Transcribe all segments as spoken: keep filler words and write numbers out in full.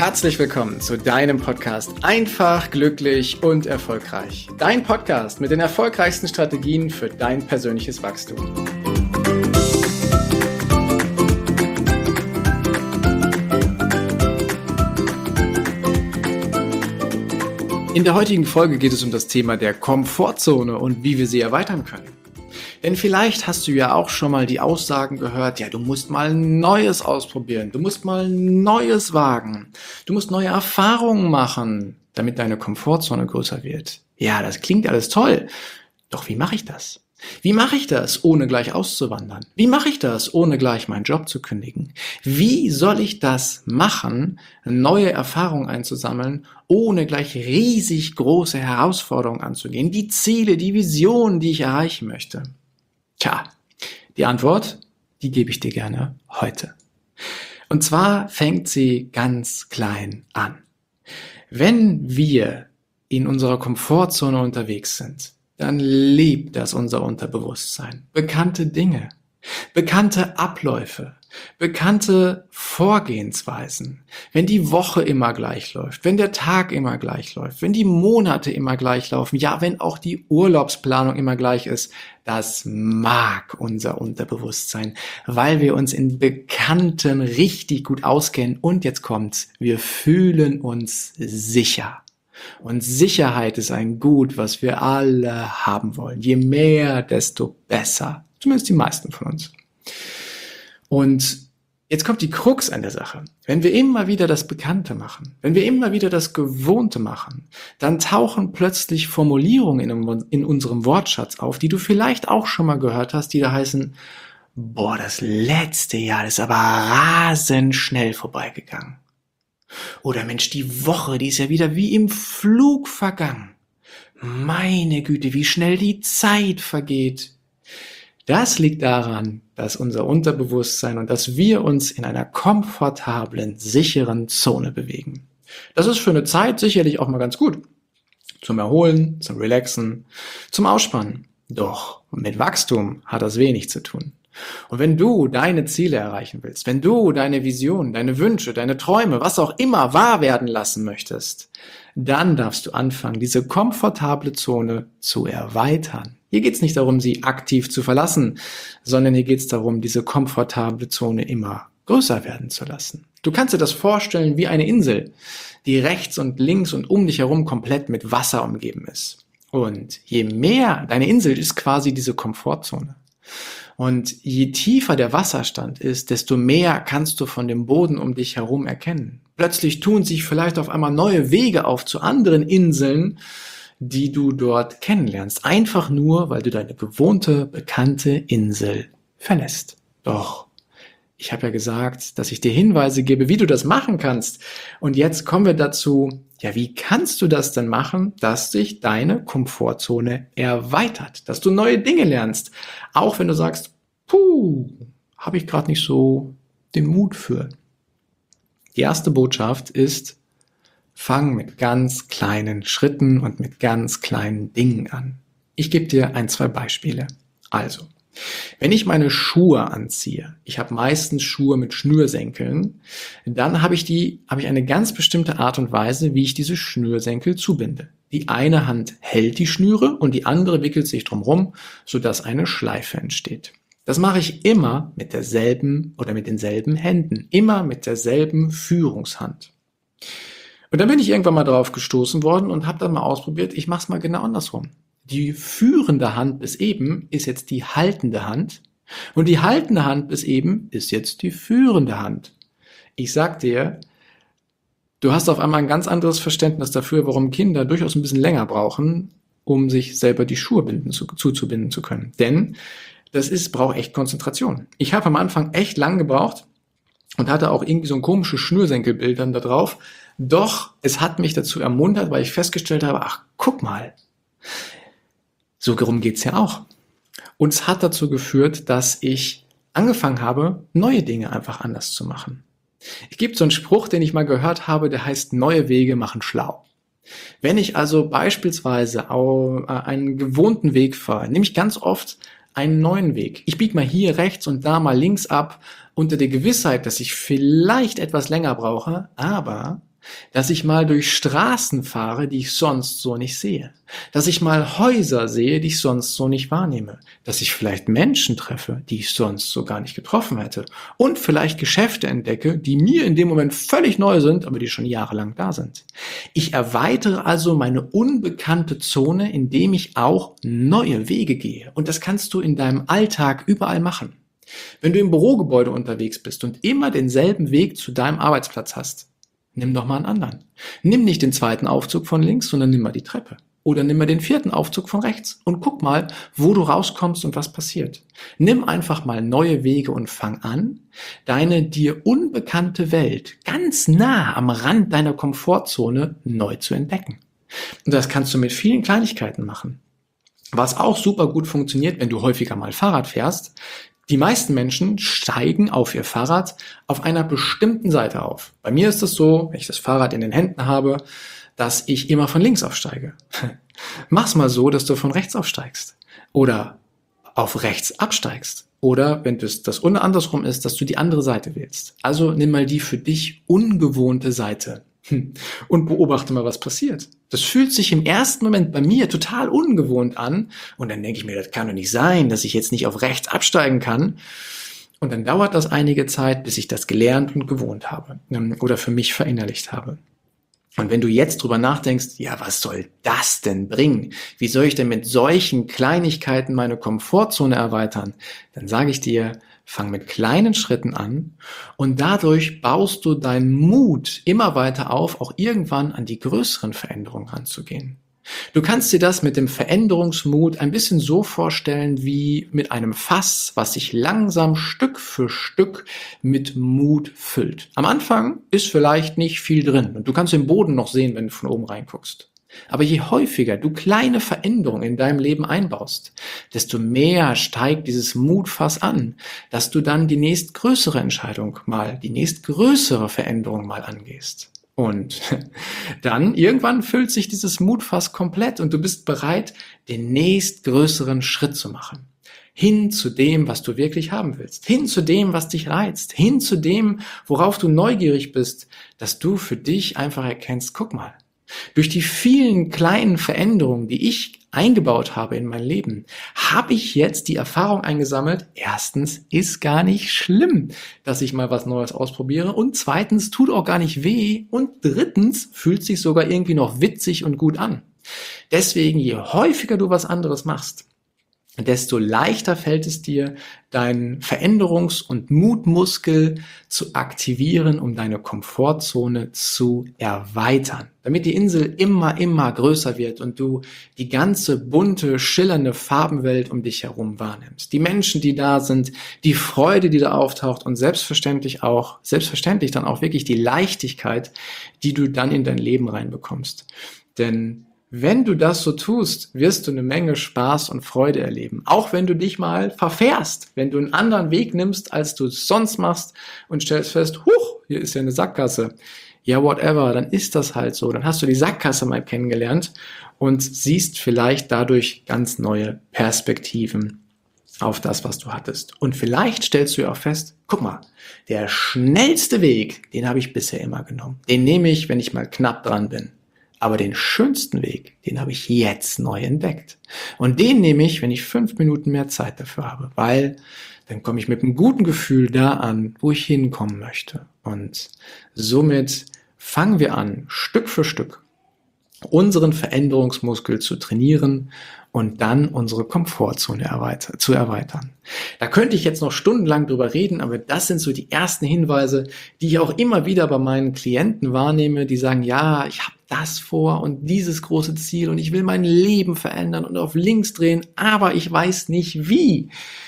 Herzlich willkommen zu deinem Podcast Einfach, glücklich und erfolgreich. Dein Podcast mit den erfolgreichsten Strategien für dein persönliches Wachstum. In der heutigen Folge geht es um das Thema der Komfortzone und wie wir sie erweitern können. Denn vielleicht hast du ja auch schon mal die Aussagen gehört, ja, du musst mal Neues ausprobieren, du musst mal Neues wagen, du musst neue Erfahrungen machen, damit deine Komfortzone größer wird. Ja, das klingt alles toll, doch wie mache ich das? Wie mache ich das, ohne gleich auszuwandern? Wie mache ich das, ohne gleich meinen Job zu kündigen? Wie soll ich das machen, neue Erfahrungen einzusammeln, ohne gleich riesig große Herausforderungen anzugehen? Die Ziele, die Visionen, die ich erreichen möchte. Tja, die Antwort, die gebe ich dir gerne heute. Und zwar fängt sie ganz klein an. Wenn wir in unserer Komfortzone unterwegs sind, dann liebt das unser Unterbewusstsein. Bekannte Dinge, bekannte Abläufe, bekannte Vorgehensweisen. Wenn die Woche immer gleich läuft, wenn der Tag immer gleich läuft, wenn die Monate immer gleich laufen, ja, wenn auch die Urlaubsplanung immer gleich ist, das mag unser Unterbewusstsein, weil wir uns in Bekannten richtig gut auskennen. Und jetzt kommt's, wir fühlen uns sicher. Und Sicherheit ist ein Gut, was wir alle haben wollen. Je mehr, desto besser. Zumindest die meisten von uns. Und jetzt kommt die Krux an der Sache. Wenn wir immer wieder das Bekannte machen, wenn wir immer wieder das Gewohnte machen, dann tauchen plötzlich Formulierungen in, in unserem Wortschatz auf, die du vielleicht auch schon mal gehört hast, die da heißen, boah, das letzte Jahr ist aber rasend schnell vorbeigegangen. Oder Mensch, die Woche, die ist ja wieder wie im Flug vergangen. Meine Güte, wie schnell die Zeit vergeht. Das liegt daran, dass unser Unterbewusstsein und dass wir uns in einer komfortablen, sicheren Zone bewegen. Das ist für eine Zeit sicherlich auch mal ganz gut. Zum Erholen, zum Relaxen, zum Ausspannen. Doch mit Wachstum hat das wenig zu tun. Und wenn du deine Ziele erreichen willst, wenn du deine Visionen, deine Wünsche, deine Träume, was auch immer wahr werden lassen möchtest, dann darfst du anfangen, diese komfortable Zone zu erweitern. Hier geht es nicht darum, sie aktiv zu verlassen, sondern hier geht es darum, diese komfortable Zone immer größer werden zu lassen. Du kannst dir das vorstellen wie eine Insel, die rechts und links und um dich herum komplett mit Wasser umgeben ist. Und je mehr, deine Insel ist quasi diese Komfortzone. Und je tiefer der Wasserstand ist, desto mehr kannst du von dem Boden um dich herum erkennen. Plötzlich tun sich vielleicht auf einmal neue Wege auf zu anderen Inseln, die du dort kennenlernst. Einfach nur, weil du deine gewohnte, bekannte Insel verlässt. Doch, ich habe ja gesagt, dass ich dir Hinweise gebe, wie du das machen kannst. Und jetzt kommen wir dazu, ja, wie kannst du das denn machen, dass sich deine Komfortzone erweitert, dass du neue Dinge lernst, auch wenn du sagst, puh, habe ich gerade nicht so den Mut für. Die erste Botschaft ist, fang mit ganz kleinen Schritten und mit ganz kleinen Dingen an. Ich gebe dir ein, zwei Beispiele. Also, wenn ich meine Schuhe anziehe, ich habe meistens Schuhe mit Schnürsenkeln, dann habe ich die, habe ich eine ganz bestimmte Art und Weise, wie ich diese Schnürsenkel zubinde. Die eine Hand hält die Schnüre und die andere wickelt sich drumherum, sodass eine Schleife entsteht. Das mache ich immer mit derselben oder mit denselben Händen, immer mit derselben Führungshand. Und dann bin ich irgendwann mal drauf gestoßen worden und habe dann mal ausprobiert, ich mache es mal genau andersrum. Die führende Hand bis eben ist jetzt die haltende Hand und die haltende Hand bis eben ist jetzt die führende Hand. Ich sag dir, du hast auf einmal ein ganz anderes Verständnis dafür, warum Kinder durchaus ein bisschen länger brauchen, um sich selber die Schuhe binden, zu, zuzubinden zu können. Denn das ist, braucht echt Konzentration. Ich habe am Anfang echt lang gebraucht und hatte auch irgendwie so ein komisches Schnürsenkelbild dann da drauf. Doch es hat mich dazu ermuntert, weil ich festgestellt habe, ach, guck mal, so rum geht's ja auch. Und es hat dazu geführt, dass ich angefangen habe, neue Dinge einfach anders zu machen. Es gibt so einen Spruch, den ich mal gehört habe, der heißt, neue Wege machen schlau. Wenn ich also beispielsweise einen gewohnten Weg fahre, nehme ich ganz oft einen neuen Weg. Ich biege mal hier rechts und da mal links ab, unter der Gewissheit, dass ich vielleicht etwas länger brauche, aber Dass ich mal durch Straßen fahre, die ich sonst so nicht sehe. Dass ich mal Häuser sehe, die ich sonst so nicht wahrnehme. Dass ich vielleicht Menschen treffe, die ich sonst so gar nicht getroffen hätte. Und vielleicht Geschäfte entdecke, die mir in dem Moment völlig neu sind, aber die schon jahrelang da sind. Ich erweitere also meine unbekannte Zone, indem ich auch neue Wege gehe. Und das kannst du in deinem Alltag überall machen. Wenn du im Bürogebäude unterwegs bist und immer denselben Weg zu deinem Arbeitsplatz hast, nimm doch mal einen anderen. Nimm nicht den zweiten Aufzug von links, sondern nimm mal die Treppe. Oder nimm mal den vierten Aufzug von rechts und guck mal, wo du rauskommst und was passiert. Nimm einfach mal neue Wege und fang an, deine dir unbekannte Welt ganz nah am Rand deiner Komfortzone neu zu entdecken. Und das kannst du mit vielen Kleinigkeiten machen. Was auch super gut funktioniert, wenn du häufiger mal Fahrrad fährst: Die meisten Menschen steigen auf ihr Fahrrad auf einer bestimmten Seite auf. Bei mir ist es so, wenn ich das Fahrrad in den Händen habe, dass ich immer von links aufsteige. Mach's mal so, dass du von rechts aufsteigst oder auf rechts absteigst. Oder wenn das, das andersrum ist, dass du die andere Seite wählst. Also nimm mal die für dich ungewohnte Seite und beobachte mal, was passiert. Das fühlt sich im ersten Moment bei mir total ungewohnt an und dann denke ich mir, das kann doch nicht sein, dass ich jetzt nicht auf rechts absteigen kann. Und dann dauert das einige Zeit, bis ich das gelernt und gewohnt habe oder für mich verinnerlicht habe. Und wenn du jetzt drüber nachdenkst, ja, was soll das denn bringen? Wie soll ich denn mit solchen Kleinigkeiten meine Komfortzone erweitern? Dann sage ich dir, fang mit kleinen Schritten an und dadurch baust du deinen Mut immer weiter auf, auch irgendwann an die größeren Veränderungen ranzugehen. Du kannst dir das mit dem Veränderungsmut ein bisschen so vorstellen wie mit einem Fass, was sich langsam Stück für Stück mit Mut füllt. Am Anfang ist vielleicht nicht viel drin und du kannst den Boden noch sehen, wenn du von oben reinguckst. Aber je häufiger du kleine Veränderungen in deinem Leben einbaust, desto mehr steigt dieses Mutfass an, dass du dann die nächstgrößere Entscheidung mal, die nächstgrößere Veränderung mal angehst. Und dann irgendwann füllt sich dieses Mutfass komplett und du bist bereit, den nächstgrößeren Schritt zu machen. Hin zu dem, was du wirklich haben willst. Hin zu dem, was dich reizt. Hin zu dem, worauf du neugierig bist, dass du für dich einfach erkennst, guck mal, durch die vielen kleinen Veränderungen, die ich eingebaut habe in mein Leben, habe ich jetzt die Erfahrung eingesammelt, erstens, ist gar nicht schlimm, dass ich mal was Neues ausprobiere und zweitens, tut auch gar nicht weh und drittens, fühlt sich sogar irgendwie noch witzig und gut an. Deswegen, je häufiger du was anderes machst, desto leichter fällt es dir, deinen Veränderungs- und Mutmuskel zu aktivieren, um deine Komfortzone zu erweitern. Damit die Insel immer, immer größer wird und du die ganze bunte, schillernde Farbenwelt um dich herum wahrnimmst. Die Menschen, die da sind, die Freude, die da auftaucht und selbstverständlich auch, selbstverständlich dann auch wirklich die Leichtigkeit, die du dann in dein Leben reinbekommst. Denn wenn du das so tust, wirst du eine Menge Spaß und Freude erleben. Auch wenn du dich mal verfährst, wenn du einen anderen Weg nimmst, als du es sonst machst und stellst fest, huch, hier ist ja eine Sackgasse. Ja, whatever, dann ist das halt so. Dann hast du die Sackgasse mal kennengelernt und siehst vielleicht dadurch ganz neue Perspektiven auf das, was du hattest. Und vielleicht stellst du ja auch fest, guck mal, der schnellste Weg, den habe ich bisher immer genommen. Den nehme ich, wenn ich mal knapp dran bin. Aber den schönsten Weg, den habe ich jetzt neu entdeckt. Und den nehme ich, wenn ich fünf Minuten mehr Zeit dafür habe, weil dann komme ich mit einem guten Gefühl da an, wo ich hinkommen möchte. Und somit fangen wir an, Stück für Stück unseren Veränderungsmuskel zu trainieren und dann unsere Komfortzone erweitern, zu erweitern. Da könnte ich jetzt noch stundenlang drüber reden, aber das sind so die ersten Hinweise, die ich auch immer wieder bei meinen Klienten wahrnehme, die sagen, ja, ich habe das vor und dieses große Ziel und ich will mein Leben verändern und auf links drehen, aber ich weiß nicht wie.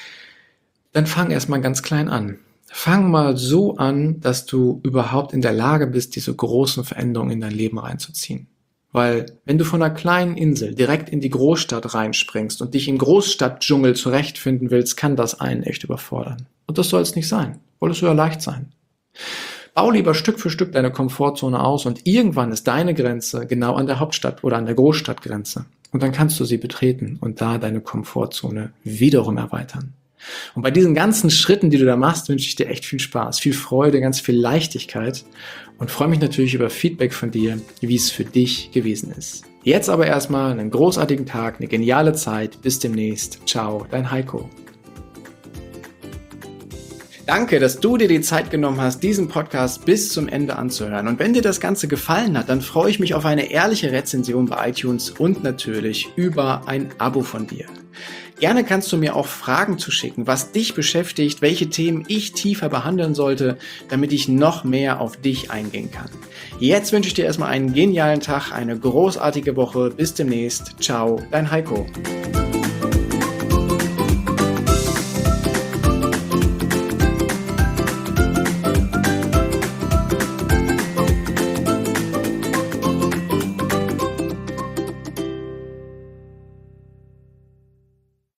Dann fang erstmal ganz klein an. Fang mal so an, dass du überhaupt in der Lage bist, diese großen Veränderungen in dein Leben reinzuziehen. Weil wenn du von einer kleinen Insel direkt in die Großstadt reinspringst und dich im Großstadtdschungel zurechtfinden willst, kann das einen echt überfordern. Und das soll es nicht sein. Soll es sogar leicht sein. Bau lieber Stück für Stück deine Komfortzone aus und irgendwann ist deine Grenze genau an der Hauptstadt oder an der Großstadtgrenze. Und dann kannst du sie betreten und da deine Komfortzone wiederum erweitern. Und bei diesen ganzen Schritten, die du da machst, wünsche ich dir echt viel Spaß, viel Freude, ganz viel Leichtigkeit und freue mich natürlich über Feedback von dir, wie es für dich gewesen ist. Jetzt aber erstmal einen großartigen Tag, eine geniale Zeit. Bis demnächst. Ciao, dein Heiko. Danke, dass du dir die Zeit genommen hast, diesen Podcast bis zum Ende anzuhören. Und wenn dir das Ganze gefallen hat, dann freue ich mich auf eine ehrliche Rezension bei iTunes und natürlich über ein Abo von dir. Gerne kannst du mir auch Fragen zuschicken, was dich beschäftigt, welche Themen ich tiefer behandeln sollte, damit ich noch mehr auf dich eingehen kann. Jetzt wünsche ich dir erstmal einen genialen Tag, eine großartige Woche. Bis demnächst. Ciao, dein Heiko.